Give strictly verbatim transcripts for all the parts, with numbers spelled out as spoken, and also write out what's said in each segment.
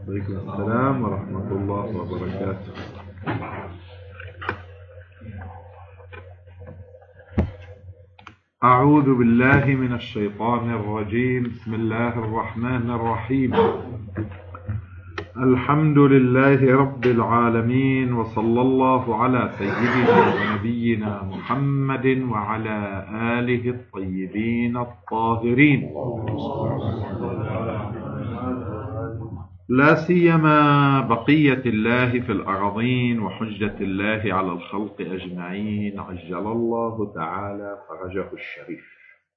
عليكم السلام ورحمة الله وبركاته. أعوذ بالله من الشيطان الرجيم. بسم الله الرحمن الرحيم. الحمد لله رب العالمين، وصلى الله على سيدنا ونبينا محمد وعلى آله الطيبين الطاهرين، لا سيما بقية الله في الأرضين وحجة الله على الخلق أجمعين، عجل الله تعالى فرجه الشريف.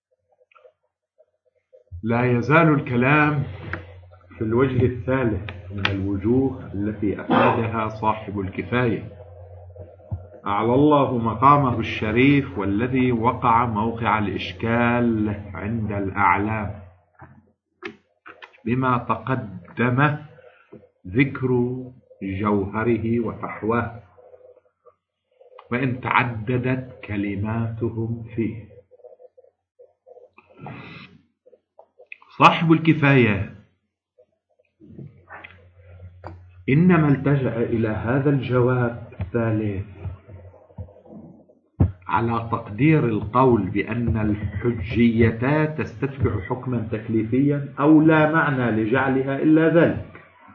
لا يزال الكلام في الوجه الثالث من الوجوه التي أفادها صاحب الكفاية، أعلى الله مقامه الشريف، والذي وقع موقع الإشكال عند الأعلام، بما تقدم ذكر جوهره وفحواه، وإن تعددت كلماتهم فيه. صاحب الكفاية إنما التجأ إلى هذا الجواب الثالث على تقدير القول بأن الحجية تستدفع حكما تكليفيا أو لا معنى لجعلها إلا ذلك،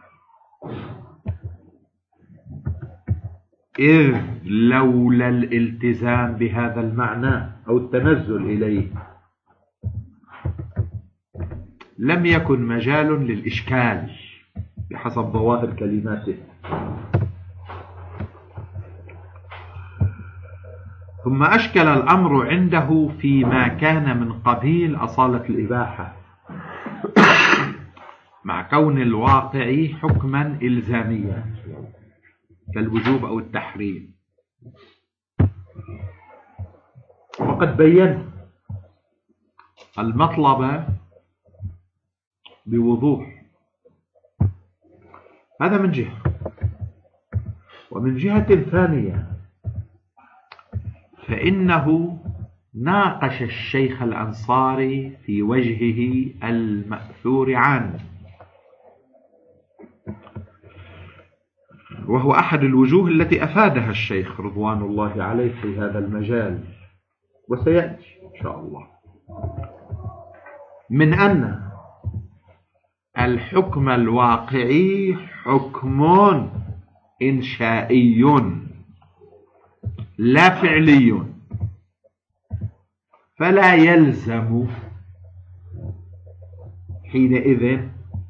إذ لولا الالتزام بهذا المعنى أو التنزل إليه لم يكن مجال للإشكال بحسب ظواهر كلماته. ثم أشكل الأمر عنده فيما كان من قبيل أصالة الإباحة، مع كون الواقع حكما إلزاميا كالوجوب أو التحريم. وقد بين المطلب بوضوح، هذا من جهة. ومن جهة ثانية فإنه ناقش الشيخ الأنصاري في وجهه المأثور عنه، وهو أحد الوجوه التي أفادها الشيخ رضوان الله عليه في هذا المجال، وسيأتي إن شاء الله، من أن الحكم الواقعي حكم إنشائي لا فعلي، فلا يلزم حينئذ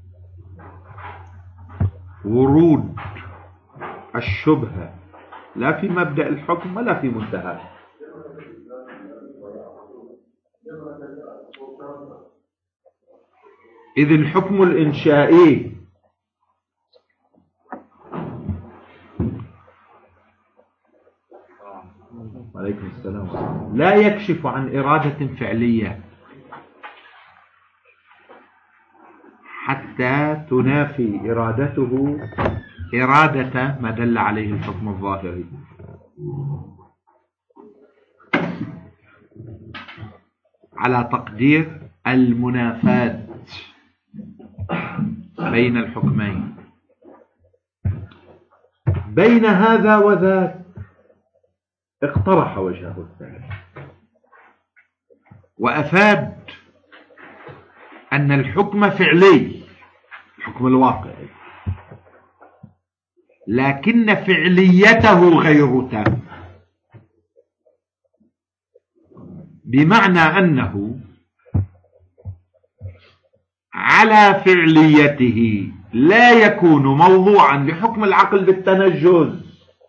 ورود الشبهة لا في مبدأ الحكم ولا في منتهى. إذ الحكم الإنشائي عليكم السلام لا يكشف عن إرادة فعلية حتى تنافي إرادته إرادة ما دل عليه الحكم الظاهري. على تقدير المنافاة بين الحكمين، بين هذا وذاك اقترح وجهه الثالث، وأفاد أن الحكم فعلي، الحكم الواقعي، لكن فعليته غير تامة، بمعنى أنه على فعليته لا يكون موضوعا لحكم العقل بالتنجز،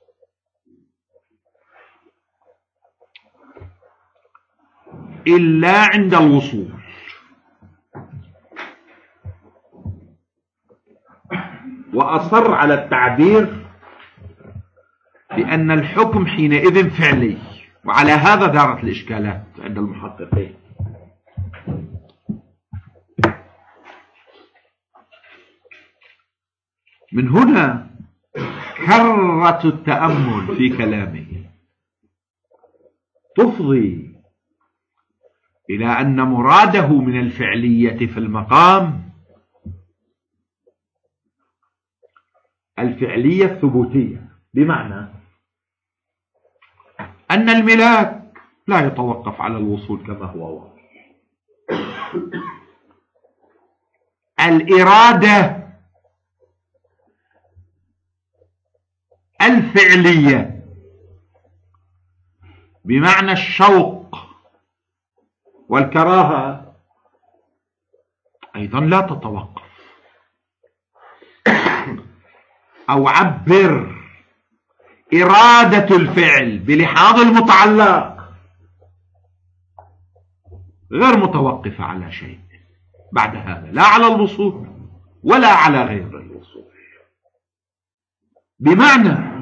إلا عند الوصول. وأصر على التعبير بأن الحكم حينئذ فعلي، وعلى هذا دارت الإشكالات عند المحققين. من هنا كرة التأمل في كلامه تفضي إلى أن مراده من الفعلية في المقام الفعلية الثبوتية، بمعنى أن الملاك لا يتوقف على الوصول كما هو واضح. الإرادة الفعلية بمعنى الشوق والكراهة أيضا لا تتوقف. أو عبر إرادة الفعل بلحاظ المتعلق غير متوقفة على شيء بعد هذا، لا على الوصول ولا على غير الوصول. بمعنى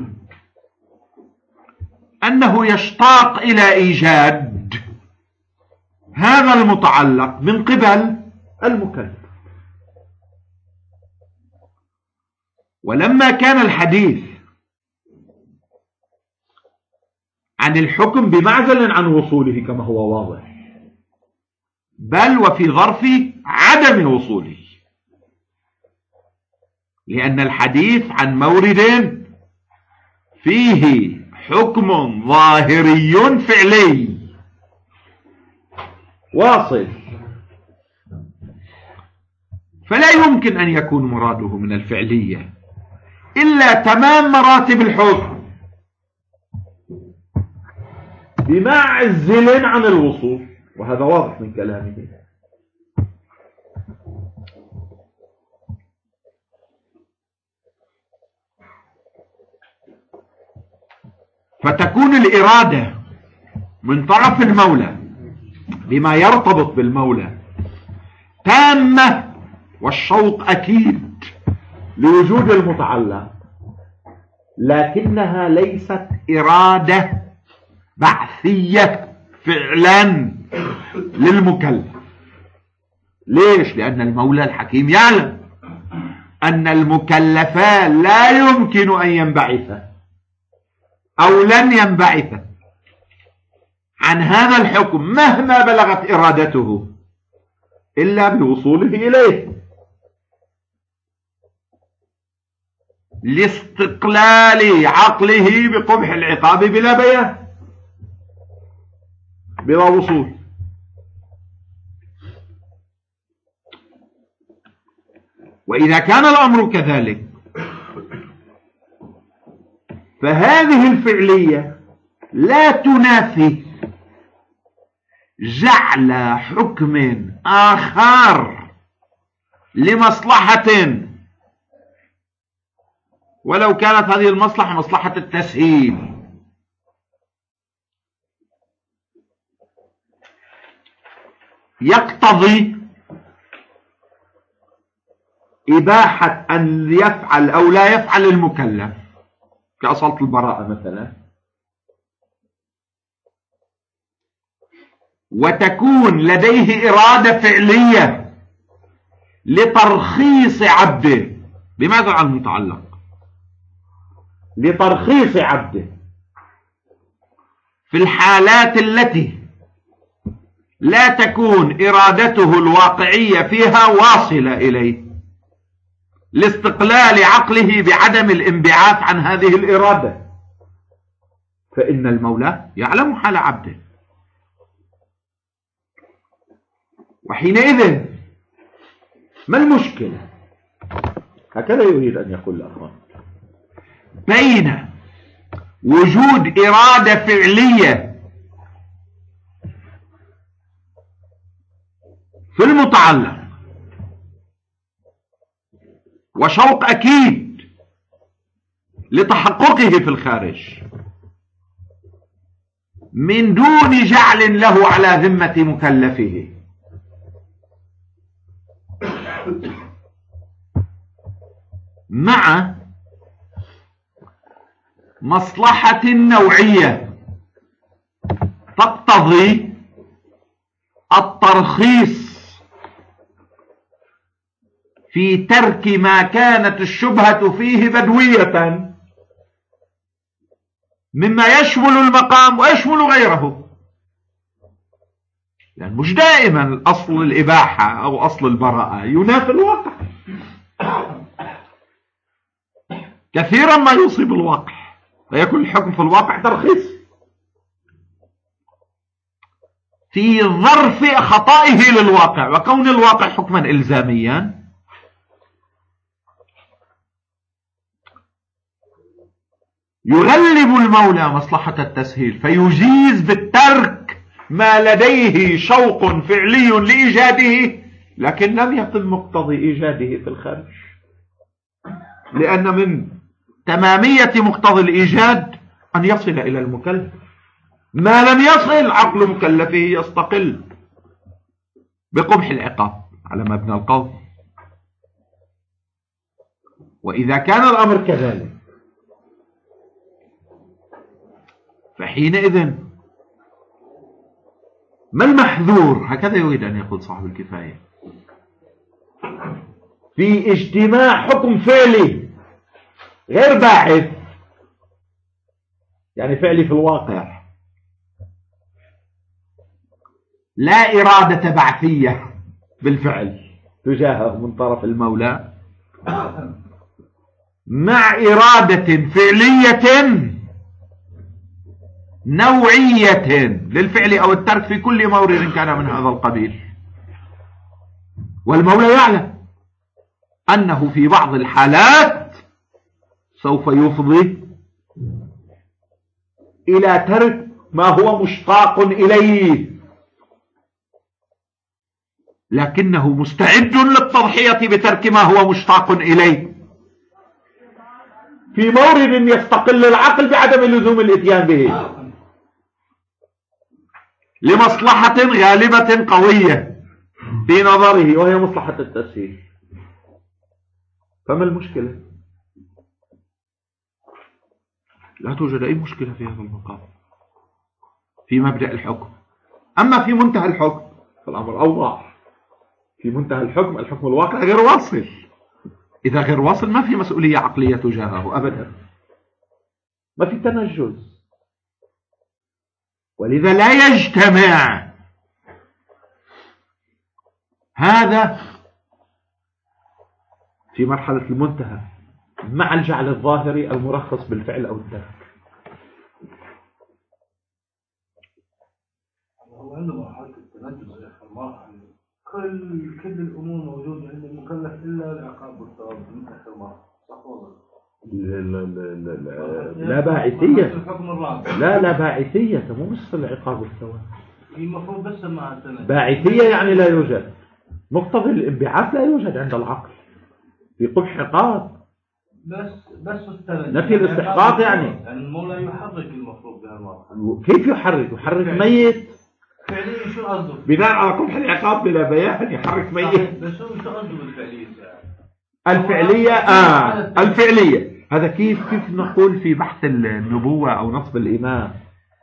أنه يشتاق إلى إيجاد هذا المتعلق من قبل المكلف. ولما كان الحديث عن الحكم بمعزل عن وصوله كما هو واضح، بل وفي ظرف عدم وصوله، لأن الحديث عن مورد فيه حكم ظاهري فعلي واصل، فلا يمكن أن يكون مراده من الفعلية إلا تمام مراتب الحكم بمعزل عن الوصول، وهذا واضح من كلامه. فتكون الإرادة من طرف المولى بما يرتبط بالمولى تامة، والشوق أكيد لوجود المتعلق، لكنها ليست إرادة بعثية فعلا للمكلف. ليش؟ لأن المولى الحكيم يعلم أن المكلف لا يمكن أن ينبعث أو لن ينبعث عن هذا الحكم مهما بلغت إرادته إلا بوصوله إليه، لاستقلال عقله بقبح العقاب بلا بيان، بلا وصول. وإذا كان الأمر كذلك فهذه الفعلية لا تنافي جعل حكم آخر لمصلحة، ولو كانت هذه المصلحة مصلحة التسهيل، يقتضي إباحة أن يفعل أو لا يفعل المكلف، كأصالة البراءة مثلا، وتكون لديه إرادة فعلية لترخيص عبده. بماذا عن المتعلق؟ لترخيص عبده في الحالات التي لا تكون إرادته الواقعية فيها واصلة إليه، لاستقلال عقله بعدم الانبعاث عن هذه الإرادة. فإن المولى يعلم حال عبده، وحينئذ ما المشكلة؟ هكذا يريد أن يقول الأخوان، بين وجود إرادة فعلية في المتعلق وشوق أكيد لتحققه في الخارج من دون جعل له على ذمة مكلفه، مع مصلحة نوعية تقتضي الترخيص في ترك ما كانت الشبهة فيه بدوية مما يشمل المقام ويشمل غيره. لأن مش دائما أصل الإباحة أو أصل البراءة ينافي الواقع. كثيرا ما يصيب الواقع، فيكون الحكم في الواقع ترخيص في ظرف خطائه للواقع، وكون الواقع حكما إلزاميا يغلب المولى مصلحة التسهيل فيجيز بالترك ما لديه شوق فعلي لإيجاده، لكن لم يتم مقتضي إيجاده في الخارج، لأن من تمامية مقتضي الإيجاد أن يصل إلى المكلف. ما لم يصل عقل مكلفه يستقل بقبح العقاب على مبنى القول. وإذا كان الأمر كذلك فحينئذ ما المحذور؟ هكذا يريد أن يقول صاحب الكفاية في اجتماع حكم فعلي غير باعث، يعني فعلي في الواقع، لا إرادة بعثية بالفعل تجاهه من طرف المولى، مع إرادة فعلية نوعية للفعل أو الترك في كل مورد كان من هذا القبيل. والمولى يعلم أنه في بعض الحالات سوف يفضي إلى ترك ما هو مشتاق إليه، لكنه مستعد للتضحية بترك ما هو مشتاق إليه في مورد يستقل العقل بعدم لزوم الاتيان به لمصلحة غالبة قوية في نظره وهي مصلحة التسهيل. فما المشكلة؟ لا توجد أي مشكلة في هذا المقام في مبدأ الحكم. أما في منتهى الحكم فالأمر أوضح. في منتهى الحكم الحكم الواقع غير واصل، إذا غير واصل ما في مسؤولية عقلية تجاهه أبدا، ما في تنجز. ولذا لا يجتمع هذا في مرحلة المنتهى مع الجعل الظاهري المرخص بالفعل أو الترك. هو عنده مرحلة التنجز يا أخي، المرحلة كل كل الأمور موجودة عند المكلف إلا العقاب والثواب من آخر مرحلة، صح ولا لا لا لا لا لا باعثية، لا لا باعثية مو بس العقاب والثواب، المفروض بس مع التنجز. باعثية يعني لا يوجد مقتضي الانبعاث، لا يوجد عند العقل في قبح عقاب، بس بس التنجز نفي الاستحقاق يعني. يعني المولى يحرك المفروض بهالمرحلة. كيف يحرك؟ يحرك ميت فعليا. شو قصده؟ بناء على قبح العقاب بلا بيان يحرك ميت. بس شو قصده بالفعلية؟ الفعلية آه الفعلية هذا كيف كيف نقول في بحث النبوة أو نصب الإمام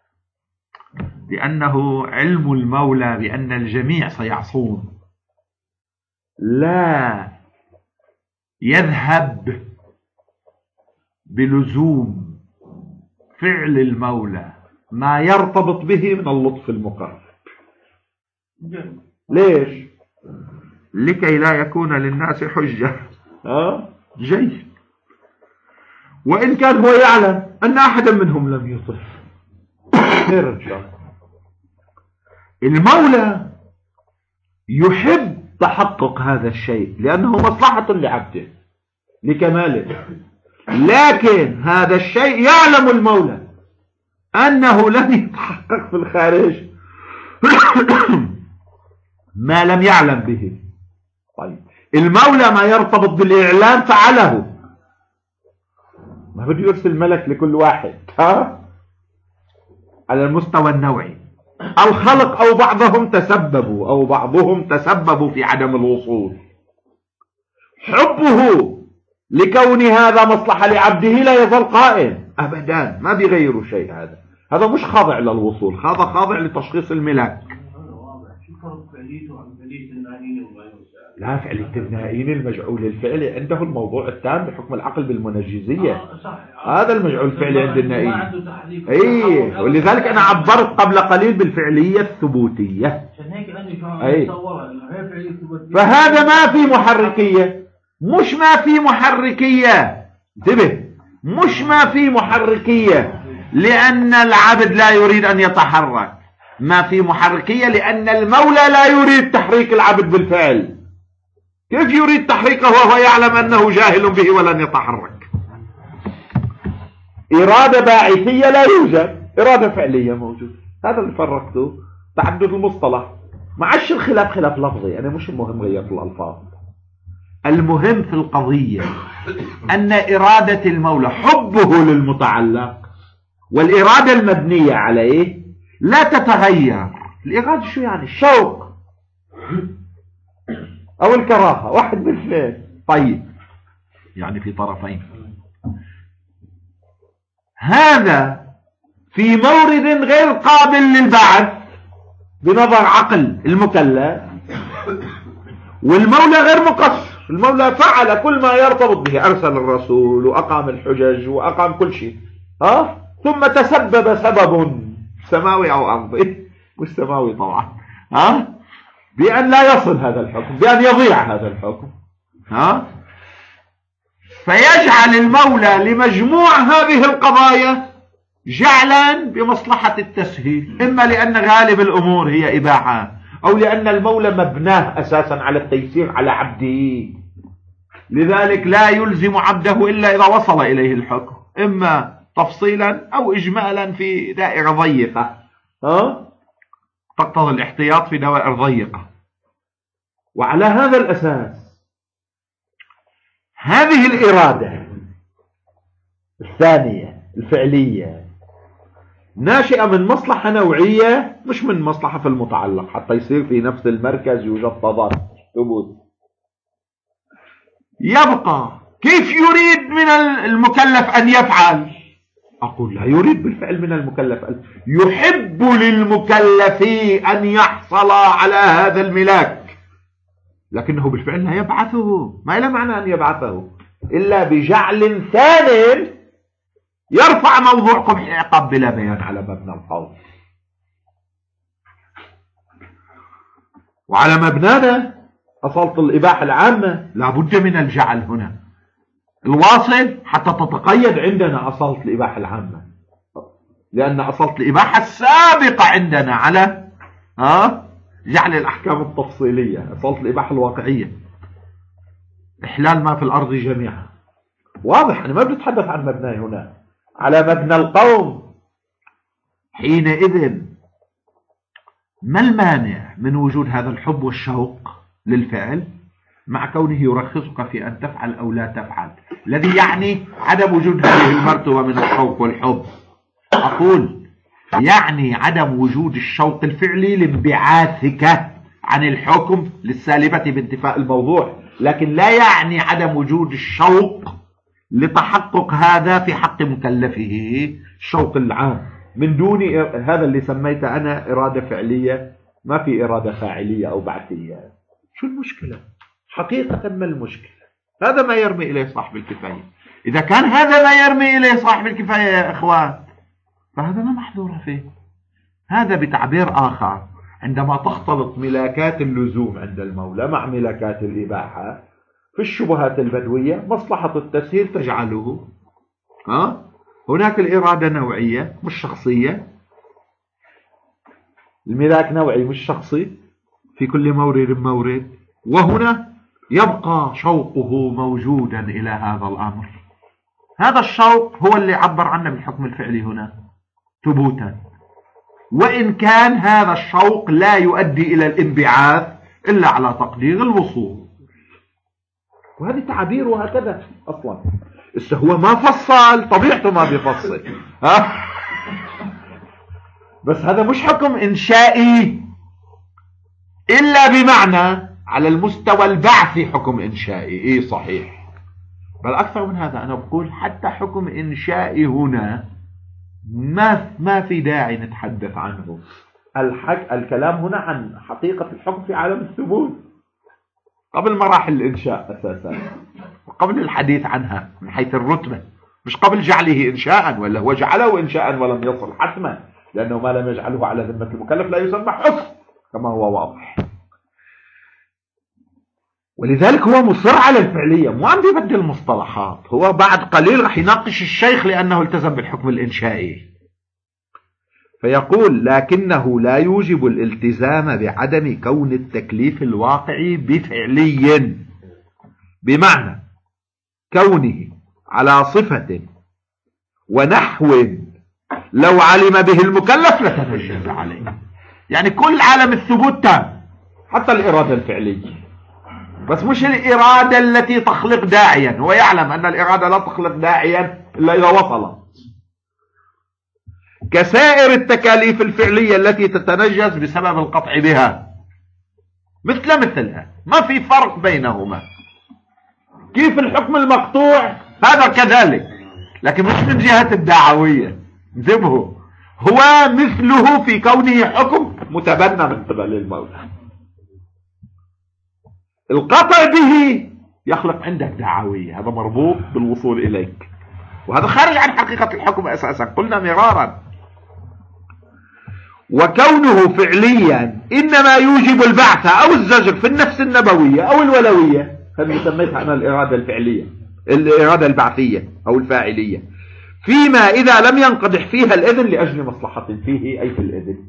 لأنه علم المولى بأن الجميع سيعصون، لا يذهب بلزوم فعل المولى ما يرتبط به من اللطف المقرب. ليش؟ لكي لا يكون للناس حجة. ها؟ جيد. وإن كان هو يعلم أن أحدا منهم لم يطف خير إن شاء الله. المولى يحب تحقق هذا الشيء لأنه مصلحة لعبده لكماله، لكن هذا الشيء يعلم المولى أنه لن يتحقق في الخارج ما لم يعلم به. طيب المولى ما يرتبط بالإعلام فعله، ما بده يرسل ملك لكل واحد، ها؟ على المستوى النوعي الخلق أو بعضهم تسببوا أو بعضهم تسببوا في عدم الوصول. حبه لكون هذا مصلحة لعبده لا يظل قائم أبدا، ما بيغيروا شيء. هذا هذا مش خاضع للوصول، هذا خاضع لتشخيص الملاك. لا فعلية النائين المجعول الفعلي عنده الموضوع التام بحكم العقل بالمنجزية. آه هذا المجعول الفعلي عند النائين. اي ولذلك انا عبرت قبل قليل بالفعلية الثبوتية. اي فهذا ما في محركية، مش ما في محركية، انتبه، مش ما في محركية لأن العبد لا يريد أن يتحرك، ما في محركية لأن المولى لا يريد تحريك العبد بالفعل. كيف يريد تحريكه وهو يعلم أنه جاهل به ولن يتحرك؟ إرادة باعثية لا يوجد، إرادة فعلية موجود. هذا اللي فرقته، تعدد المصطلح. معش الخلاف خلاف لفظي، أنا مش المهم غير الألفاظ، المهم في القضية أن إرادة المولى حبه للمتعلق والإرادة المبنية عليه لا تتغير. الإرادة شو يعني؟ الشوق أو الكراهة، واحد من الاثنين. طيب يعني في طرفين. هذا في مورد غير قابل للبعث بنظر عقل المكلف، والمولى غير مقصر. المولى فعل كل ما يرتبط به، أرسل الرسول وأقام الحجج وأقام كل شيء، ها؟ ثم تسبب سبب سماوي أو أرضي، مش سماوي طبعا، ها؟ بأن لا يصل هذا الحكم، بأن يضيع هذا الحكم، ها؟ فيجعل المولى لمجموع هذه القضايا جعلا بمصلحة التسهيل، إما لأن غالب الأمور هي إباحة، أو لأن المولى مبناه أساسا على التيسير على عبده، لذلك لا يلزم عبده إلا إذا وصل إليه الحكم، إما تفصيلا أو إجمالا في دائرة ضيقة، ها؟ تقتضي الاحتياط في دوائر ضيقة. وعلى هذا الأساس هذه الإرادة الثانية الفعلية ناشئة من مصلحة نوعية، مش من مصلحة في المتعلق، حتى يصير في نفس المركز يوجد تضاد ثبوت. يبقى كيف يريد من المكلف أن يفعل؟ أقول لا يريد بالفعل من المكلف، يحب للمكلف أن يحصل على هذا الملاك، لكنه بالفعل لا يبعثه، ما له معنى أن يبعثه إلا بجعل ثان يرفع موضوع قبح العقاب بلا بيان على مبنى القول. وعلى مبنانا أصالة الإباحة العامة لابد من الجعل هنا الواصل حتى تتقيد عندنا أصالة الإباحة العامة، لأن أصالة الإباحة السابقة عندنا على ها جعل الأحكام التفصيلية، أصالة الإباحة الواقعية إحلال ما في الأرض جميعا. واضح، أنا ما بنتحدث عن مبنى هنا، على مبنى القوم. حينئذ ما المانع من وجود هذا الحب والشوق للفعل مع كونه يرخصك في أن تفعل أو لا تفعل، الذي يعني عدم وجود هذه المرتبة من الشوق والحب؟ أقول يعني عدم وجود الشوق الفعلي لانبعاثك عن الحكم للسالبة بانتفاء الموضوع، لكن لا يعني عدم وجود الشوق لتحقق هذا في حق مكلفه، الشوق العام من دون هذا اللي سميت أنا إرادة فعلية، ما في إرادة فاعلية أو بعثية. شو المشكلة؟ حقيقة ما المشكلة؟ هذا ما يرمي إليه صاحب الكفاية. إذا كان هذا ما يرمي إليه صاحب الكفاية يا إخوان فهذا ما محذور فيه. هذا بتعبير آخر، عندما تختلط ملاكات اللزوم عند المولى مع ملاكات الإباحة في الشبهات البدوية، مصلحة التسهيل تجعله ها هناك الإرادة نوعية مش شخصية، الملاك نوعي مش شخصي في كل مورد مورد، وهنا يبقى شوقه موجودا إلى هذا الأمر. هذا الشوق هو اللي عبر عنه بالحكم الفعلي هنا ثبوتا، وإن كان هذا الشوق لا يؤدي إلى الانبعاث إلا على تقدير الوصول. وهذه تعابير وهكذا أصلا. بس هو ما فصل، طبيعته ما بيفصل، ها؟ بس هذا مش حكم إنشائي إلا بمعنى على المستوى البعثي حكم إنشائي. إيه صحيح، بل أكثر من هذا، أنا بقول حتى حكم إنشائي هنا ما ما في داعي نتحدث عنه. الحق الكلام هنا عن حقيقة الحكم في عالم الثبوت قبل مراحل الإنشاء أساسا، وقبل الحديث عنها من حيث الرتبة، مش قبل جعله إنشاء، ولا هو جعله إنشاء ولم يصل حتما، لأنه ما لم يجعله على ذمة المكلف لا يسمى حكم كما هو واضح. ولذلك هو مصر على الفعلية، مو عم بيبدل مصطلحات. هو بعد قليل رح يناقش الشيخ لأنه التزم بالحكم الإنشائي، فيقول لكنه لا يوجب الالتزام بعدم كون التكليف الواقعي بفعلي، بمعنى كونه على صفة ونحو لو علم به المكلف لتنجز عليه. يعني كل عالم الثبوت تام، حتى الإرادة الفعلية، بس مش الإرادة التي تخلق داعيا. هو يعلم أن الإرادة لا تخلق داعيا إلا إذا وصلت، كسائر التكاليف الفعلية التي تتنجز بسبب القطع بها، مثل مثلها، ما في فرق بينهما. كيف الحكم المقطوع هذا كذلك، لكن مش من جهة الدعوية. انتبهوا، هو مثله في كونه حكم متبنى من قبل المولى. القطع به يخلق عندك دعوية، هذا مربوط بالوصول إليك، وهذا خارج عن حقيقة الحكم أساسا، قلنا مرارا. وكونه فعليا إنما يوجب البعث أو الزجر في النفس النبوية أو الولوية، هذه سميتها أنا الإرادة الفعلية، الإرادة البعثية أو الفاعلية، فيما إذا لم ينقدح فيها الإذن لأجل مصلحة فيه، أي في الإذن.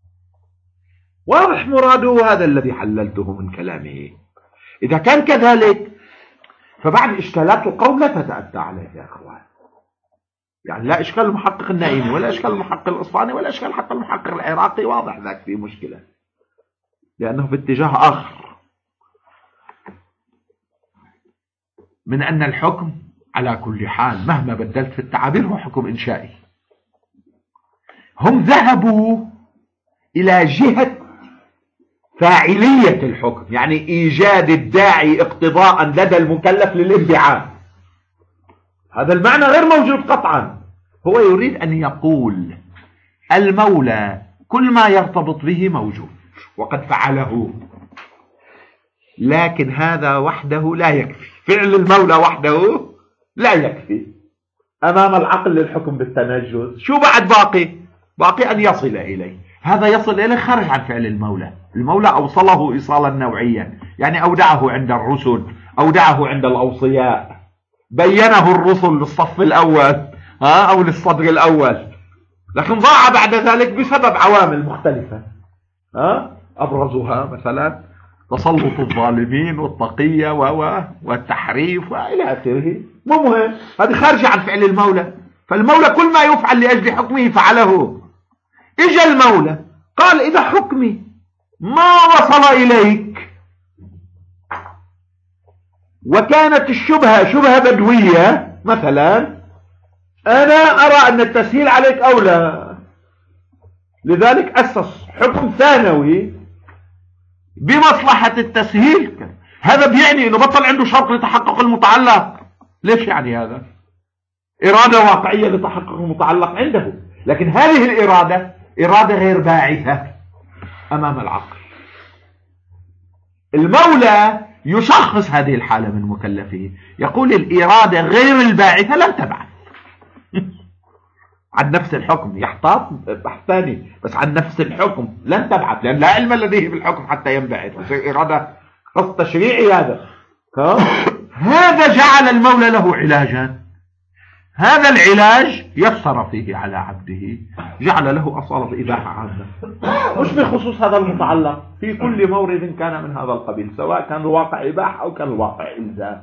واضح مراده، هذا الذي حللته من كلامه. إذا كان كذلك فبعد إشكالات القوم لا تتأتى عليه يا أخوان. يعني لا إشكال المحقق النائمي ولا إشكال المحقق الإصفهاني ولا إشكال حتى المحقق العراقي، واضح ذاك فيه مشكلة، لأنه في اتجاه آخر من أن الحكم على كل حال مهما بدلت في التعابير هو حكم إنشائي. هم ذهبوا إلى جهة فاعلية الحكم، يعني إيجاد الداعي اقتضاء لدى المكلف للانبعاث. هذا المعنى غير موجود قطعا. هو يريد أن يقول المولى كل ما يرتبط به موجود وقد فعله، لكن هذا وحده لا يكفي. فعل المولى وحده لا يكفي أمام العقل للحكم بالتنجز. شو بعد باقي؟ باقي أن يصل إليه. هذا يصل إليه خارج عن فعل المولى. المولى أوصله إيصالا نوعيا، يعني أودعه عند الرسل، أودعه عند الأوصياء، بينه الرسل للصف الأول ها أو للصدر الأول، لكن ضاع بعد ذلك بسبب عوامل مختلفة، ها أبرزها مثلا تسلط الظالمين والطقية والتحريف وإلى آخره. مو مهم، هذه خارجة عن فعل المولى. فالمولى كل ما يفعل لأجل حكمه فعله. إجا المولى قال إذا حكمي ما وصل إليك وكانت الشبهة شبهة بدوية مثلا، أنا أرى أن التسهيل عليك أولى، لذلك أسس حكم ثانوي بمصلحة التسهيل. هذا بيعني أنه بطل عنده شرط لتحقق المتعلق. ليش يعني هذا؟ إرادة واقعية لتحقق المتعلق عنده، لكن هذه الإرادة إرادة غير باعثة أمام العقل. المولى يشخص هذه الحالة من مكلفه، يقول الإرادة غير الباعثة لن تبعث عن نفس الحكم. يحتاط بحث ثاني، بس عن نفس الحكم لن تبعث، لأن لا علم لديه بالحكم حتى ينبعث، يصير إرادة خاص تشريعي. هذا هذا جعل المولى له علاجا. هذا العلاج يسر فيه على عبده، جعل له أصالة إباحة عامة، مش بخصوص هذا المتعلق، في كل مورد كان من هذا القبيل، سواء كان الواقع إباحة أو كان الواقع إلزام.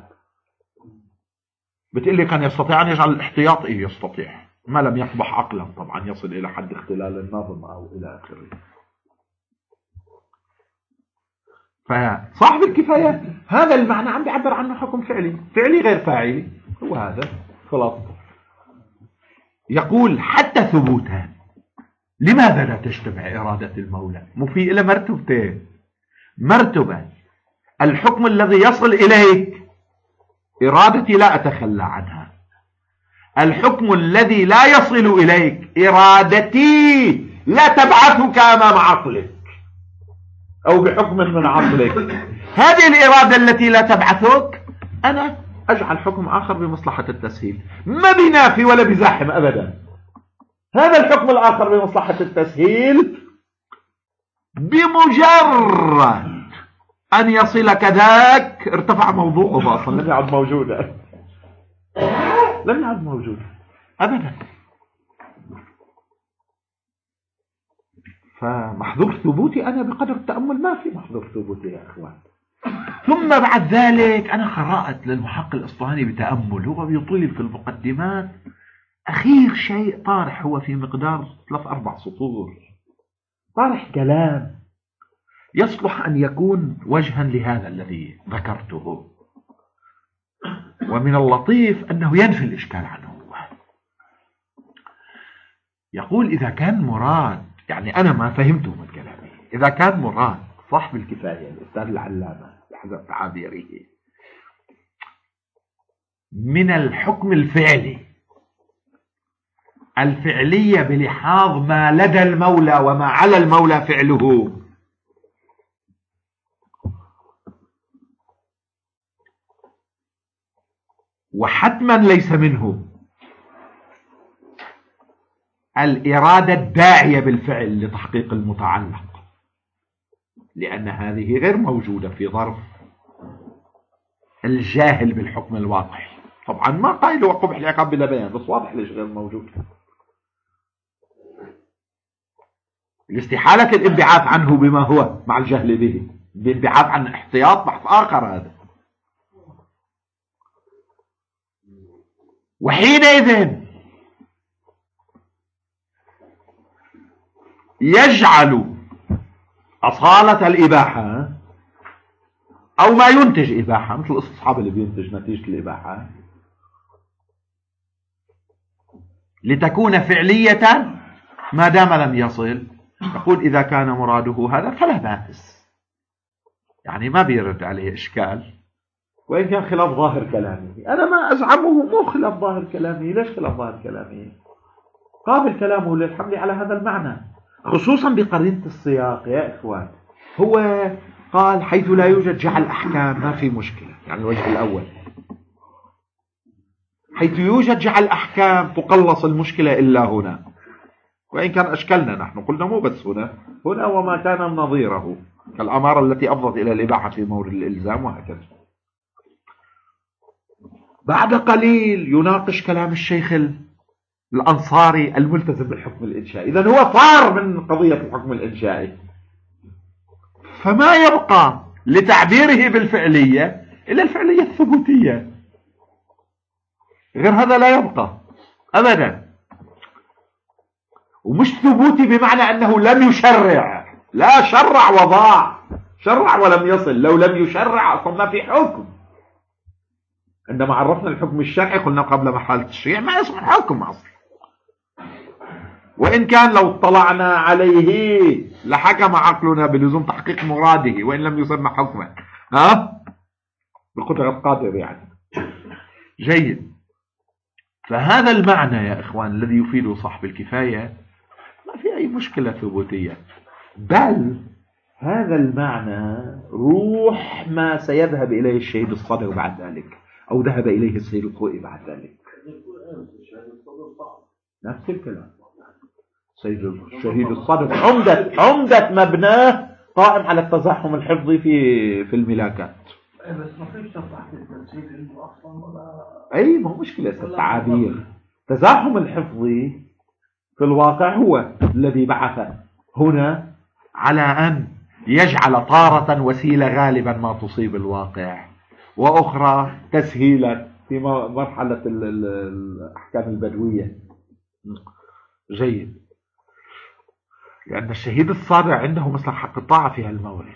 بتقول لي كان يستطيع أن يجعل الاحتياط؟ إيه يستطيع، ما لم يقبح عقلا طبعا، يصل إلى حد اختلال النظم أو إلى آخره. فصاحب الكفاية هذا المعنى عم بيعبر عنه حكم فعلي، فعلي غير فاعلي، هو هذا خلاص. يقول حتى ثبوتها، لماذا لا تجتمع إرادة المولى؟ مفيء إلى مرتبتين. مرتبة الحكم الذي يصل إليك إرادتي لا أتخلى عنها، الحكم الذي لا يصل إليك إرادتي لا تبعثك أمام عقلك أو بحكم من عقلك. هذه الإرادة التي لا تبعثك أنا أجعل حكم آخر بمصلحة التسهيل، ما بنافي ولا بزاحم أبدا. هذا الحكم الآخر بمصلحة التسهيل بمجرد أن يصل كذاك ارتفع موضوعه أصلا، لم يعد موجودا، لم يعد موجودا أبدا. فمحظور ثبوتي أنا بقدر التأمل ما في محظور ثبوتي يا أخوان. ثم بعد ذلك أنا قرأت للمحقق الأصفهاني بتأمل، هو بيطيل في المقدمات، أخير شيء طارح هو في مقدار ثلاث أربع سطور، طارح كلام يصلح أن يكون وجها لهذا الذي ذكرته. ومن اللطيف أنه ينفي الإشكال عنه. يقول إذا كان مراد، يعني أنا ما فهمته من كلامه، إذا كان مراد صاحب الكفاية الأستاذ العلامة بحسب تعابيره من الحكم الفعلي الفعلية بلحاظ ما لدى المولى وما على المولى فعله، وحتما ليس منه الإرادة الداعية بالفعل لتحقيق المتعلق، لأن هذه غير موجودة في ظرف الجاهل بالحكم الواقعي. طبعا ما قائل وقبح العقاب بلا بيان، بس واضح ليش غير موجود. الاستحالة الانبعاث عنه بما هو مع الجهل به، بانبعاث عن احتياط بحث آخر هذا. وحينئذ يجعل أصالة الإباحة أو ما ينتج إباحة، مثل الاستصحاب اللي بينتج نتيجة الإباحة، لتكون فعلية ما دام لم يصل. يقول إذا كان مراده هذا فلا بأس، يعني ما بيرد عليه إشكال، وإن كان خلاف ظاهر كلامه. أنا ما أزعمه مو خلاف ظاهر كلامه. ليش خلاف ظاهر كلامه؟ قابل كلامه للحمل على هذا المعنى، خصوصا بقرينة السياق يا إخوان. هو قال حيث لا يوجد جعل أحكام ما في مشكلة، يعني الوجه الأول. حيث يوجد جعل أحكام تقلص المشكلة إلا هنا، وإن كان أشكلنا نحن قلنا مو بس هنا، هنا وما كان نظيره كالأمارة التي أفضت إلى الإباحة في مورد الإلزام وهكذا. بعد قليل يناقش كلام الشيخ الأنصاري الملتزم بالحكم الإنشائي. إذن هو فار من قضية الحكم الإنشائي، فما يبقى لتعبيره بالفعلية إلا الفعلية الثبوتية، غير هذا لا يبقى أبدا. ومش ثبوتي بمعنى أنه لم يشرع، لا، شرع وضاع، شرع ولم يصل. لو لم يشرع أصلا ما في حكم. عندما عرفنا الحكم الشرعي قلنا قبل محالة التشريع ما اسمه حكم أصلا، وإن كان لو اطلعنا عليه لحكم عقلنا بلزوم تحقيق مراده وإن لم يسمى حكما، ها، بقدرة قادر يعني. جيد. فهذا المعنى يا إخوان الذي يفيده صاحب الكفاية ما في أي مشكلة ثبوتية، بل هذا المعنى روح ما سيذهب إليه الشهيد الصدر بعد ذلك، أو ذهب إليه السيد الخوئي بعد ذلك. نفس الكلام. سيد الشهيد الصدر عمدة عمدة مبناه قائم على التزاحم الحفظي في في الملاكات. بس ما فيش تصحيح التنسيق عنده اصلا ولا اي، ما هو مشكله التعابير. التزاحم الحفظي في الواقع هو الذي بعث هنا على ان يجعل طارة وسيلة غالبا ما تصيب الواقع، واخرى تسهيلا في مرحلة الاحكام البدوية. جيد. لان الشهيد الصادع عنده مثل حق الطاعة في هالمورد،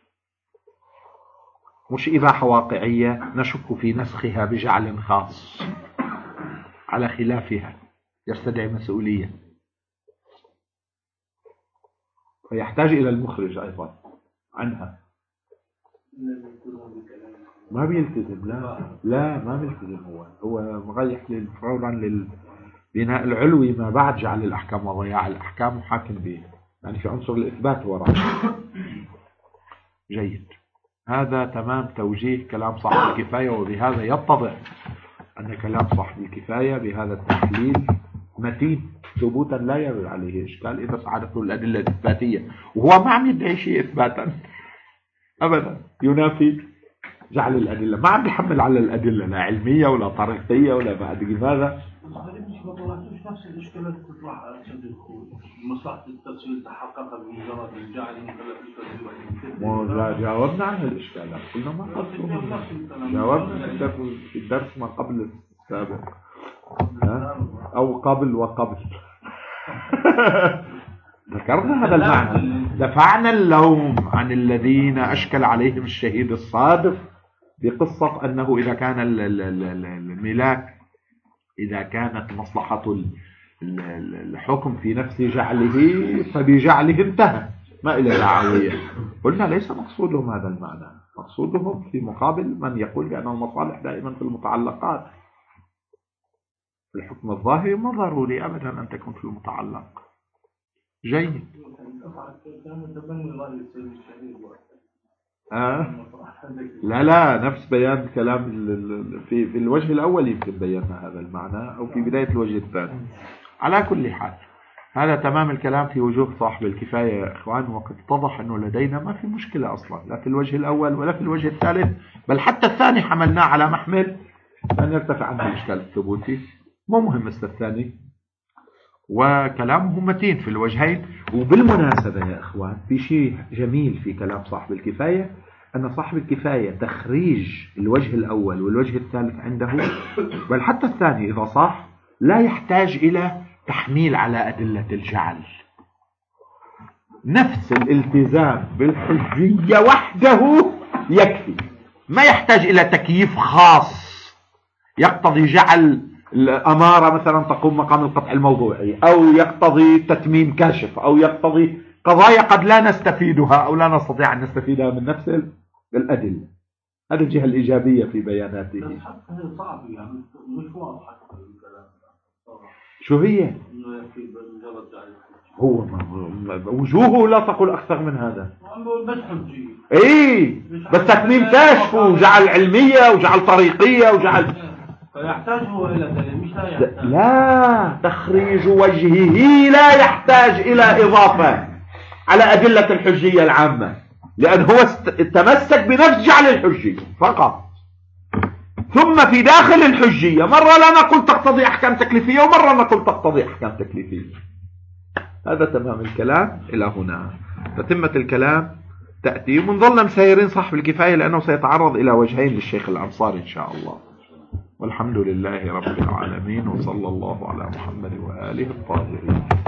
مش إباحة واقعية نشك في نسخها بجعل خاص، على خلافها يستدعي مسؤولية، فيحتاج إلى المخرج أيضا عنها. ما بيلتزم، لا لا ما بيلتزم. هو هو مغيح فورا للبناء العلوي ما بعد جعل الأحكام وضياع الأحكام وحاكم به، يعني في عنصر الإثبات وراء. جيد. هذا تمام توجيه كلام صاحب الكفاية، وبهذا يتضح أن كلام صاحب الكفاية بهذا التحليل متين ثبوتا لا يرد عليه إشكال إذا ساعدته الأدلة الإثباتية، وهو ما عم يدعي شيء إثباتا، أبدا، ينافي جعل الأدلة. ما عم بيحمل على الأدلة لا علمية ولا طريقية ولا ما أدري ماذا. ما طلعتوش نفس الإشكالات تطلع عشان الدخول مصلحة التفسير تحقق بمجرد الجعل مكلف بالتفسير. لا جاوبنا عن الإشكالات، قلنا ما قصدنا، جاوبنا في الدرس ما قبل السابق أو قبل وقبل. ذكرنا هذا المعنى، دفعنا اللوم عن الذين أشكل عليهم الشهيد الصادق بقصة أنه إذا كان الملاك، إذا كانت مصلحة الحكم في نفس جعله فبجعله انتهى ما إلى دعوية. قلنا ليس مقصودهم هذا المعنى، مقصودهم في مقابل من يقول بأن المصالح دائما في المتعلقات. الحكم الظاهري ما ضروري أبدا أن تكون في المتعلق. جيد. آه. لا لا نفس بيان كلام في في الوجه الأول يمكن بينا هذا المعنى أو في بداية الوجه الثاني. على كل حال هذا تمام الكلام في وجوه صاحب الكفاية يا إخوان، وقد اتضح أنه لدينا ما في مشكلة أصلا لا في الوجه الأول ولا في الوجه الثالث، بل حتى الثاني حملناه على محمل أن يرتفع عنه الإشكال الثبوتي. مو مهم الثاني، وكلامه متين في الوجهين. وبالمناسبة يا إخوان في شيء جميل في كلام صاحب الكفاية، أن صاحب الكفاية تخريج الوجه الأول والوجه الثالث عنده بل حتى الثاني إذا صح لا يحتاج إلى تحميل على أدلة الجعل. نفس الالتزام بالحجية وحده يكفي، ما يحتاج إلى تكييف خاص يقتضي جعل الأمارة مثلا تقوم مقام القطع الموضوعي، أو يقتضي تتميم كاشف، أو يقتضي قضايا قد لا نستفيدها أو لا نستطيع أن نستفيدها من نفس الأدلة. هذه الجهة الإيجابية في بياناته. بس حتى صعب يعني مش واضح الكلام. شو هي؟ هو وجوهه لا تقول أكثر من هذا. بس حجية. إيه بس تتميم كاشف وجعل علمية وجعل طريقية وجعل فيحتاج هو إلى دليل مش لا يحتاج. لا، تخريج وجهه لا يحتاج إلى إضافة على أدلة الحجية العامة، لأن هو تمسك بنفس جعل الحجية فقط. ثم في داخل الحجية مرة لا نقول تقتضي أحكام تكليفية ومرة نقول تقتضي أحكام تكليفية. هذا تمام الكلام إلى هنا. فتمة الكلام تأتي ونظل مسيرين صاحب الكفاية لأنه سيتعرض إلى وجهين للشيخ الأنصاري إن شاء الله. والحمد لله رب العالمين، وصلى الله على محمد وآله الطاهرين.